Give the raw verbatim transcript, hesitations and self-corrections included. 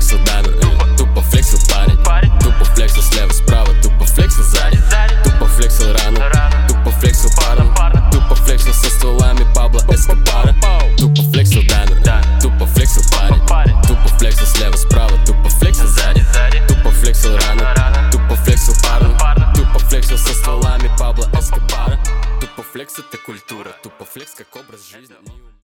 флекса, дай да, тупо флекса парень, тупо флекса слева справа,